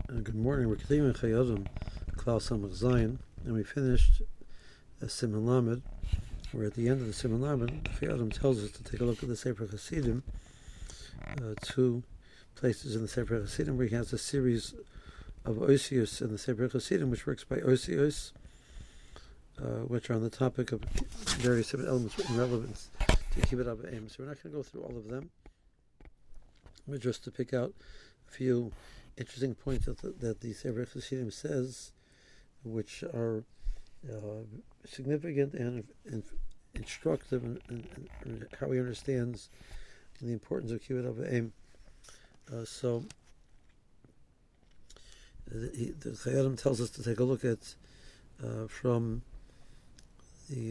Good morning. We're continuing Chayodim, Klaus Samach Zayin, and we finished Siman Lamed. We're at the end of the Siman Lamed. Chayodim tells us to take a look at the Sefer Hasidim, two places in the Sefer Hasidim where he has a series of Osios in the Sefer Hasidim, which works by Osios, which are on the topic of various different elements in relevance to Kibbud Av V'Em. So we're not going to go through all of them, but just to pick out a few interesting points that the Sefer Hasidim says, which are significant and instructive in how he understands the importance of Kibbud Av V'Em. So the Chayadim tells us to take a look at from the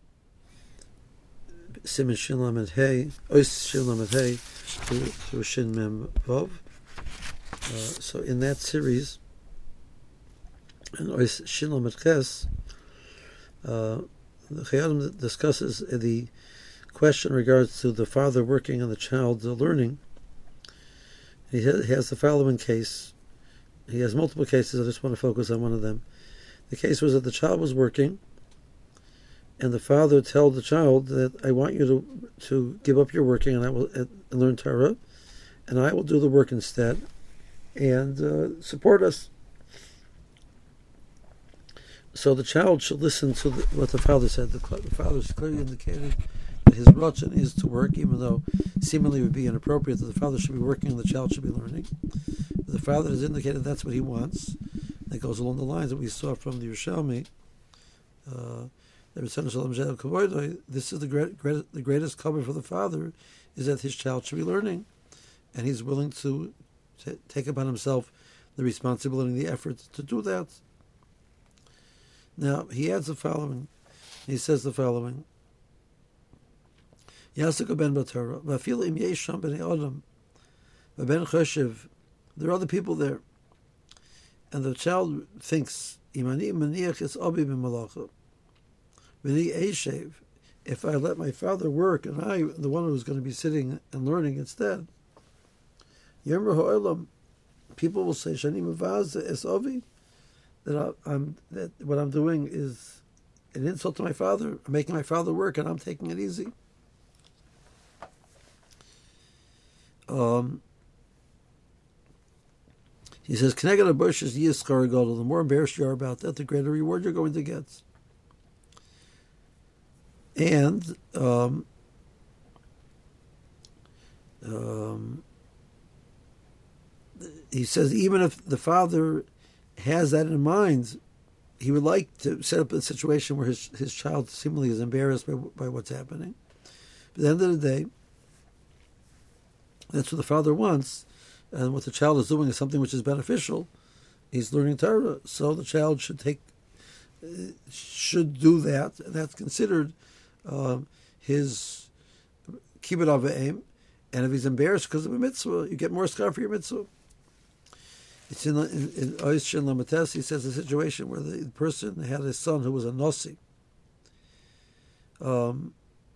Siman Shin Lamed Hey, Ois Shin Lamed Hey to Shin Mem Vav. So in that series, in Ois Shin Lamed Ches, the Chayadim discusses the question in regards to the father working on the child learning. He has the following case. He has multiple cases. I just want to focus on one of them. The case was that the child was working, and the father told the child that I want you to give up your working and I will learn Torah, and I will do the work instead, and support us. So the child should listen to what the father said. The father is clearly indicating that his rachon is to work, even though seemingly it would be inappropriate that the father should be working and the child should be learning. But the father has indicated that's what he wants. That goes along the lines that we saw from the Yerushalmi. This is the greatest cover for the father, is that his child should be learning, and he's willing to take upon himself the responsibility and the effort to do that. Now, he adds the following. He says the following. Yasuk ben Batara, Vafil im yesham ben Adam, ben Choshev. There are other people there, and the child thinks, Imani maniach es abi b'malacha, v'ni eshev. If I let my father work and I, the one who's going to be sitting and learning instead, Yemra ha'olam, people will say, Shani mavaz es avi, that what I'm doing is an insult to my father. I'm making my father work and I'm taking it easy. He says, Keneged HaBosh is Yiskar Gadol. The more embarrassed you are about that, the greater reward you're going to get. And he says, even if the father has that in mind, he would like to set up a situation where his child seemingly is embarrassed by what's happening. But at the end of the day, that's what the father wants, and what the child is doing is something which is beneficial. He's learning Torah, so the child should do that, and that's considered his Kibbud Av V'Em. And if he's embarrassed because of a mitzvah, you get more schar for your mitzvah. It's in Ois Shin Lamed Tes, he says a situation where the person had a son who was a Nossi. And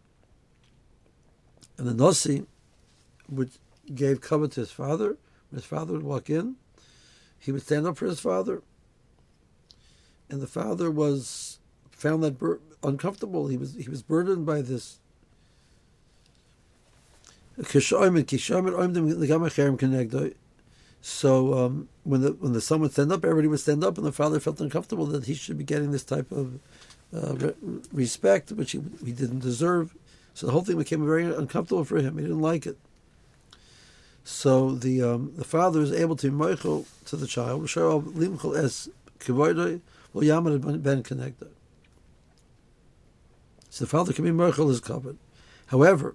the Nossi gave cover to his father. When his father would walk in, he would stand up for his father. And the father found that uncomfortable. He was burdened by this. So when the son would stand up, everybody would stand up, and the father felt uncomfortable that he should be getting this type of respect, which he didn't deserve. So the whole thing became very uncomfortable for him. He didn't like it. So the father is able to be moichel to the child. So the father can be moichel his covered. However,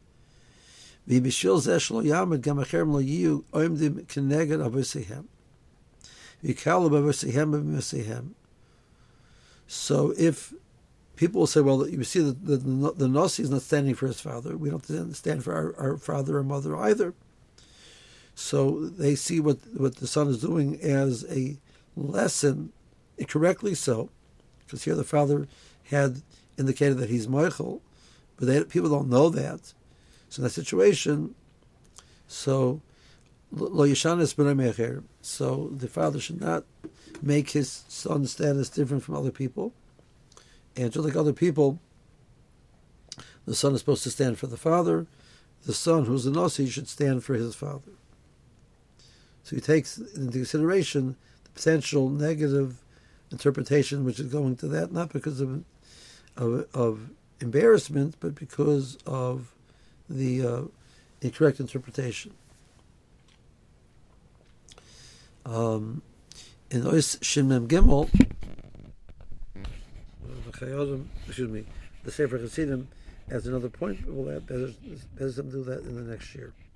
so if people will say, well, you see that the Nossi is not standing for his father, we don't stand for our father or mother either. So they see what the son is doing as a lesson, correctly so, because here the father had indicated that he's moichel, but people don't know that. So in that situation, so Lo Yishanis B'nai Mecher. So the father should not make his son's status different from other people. And just like other people, the son is supposed to stand for the father. The son, who's a Nasi, should stand for his father. So he takes into consideration the potential negative interpretation which is going to that, not because of embarrassment, but because of the incorrect interpretation. In Ois Shin Mem Gimel, the Sefer Chassidim, as another point, we'll have better to do that in the next year.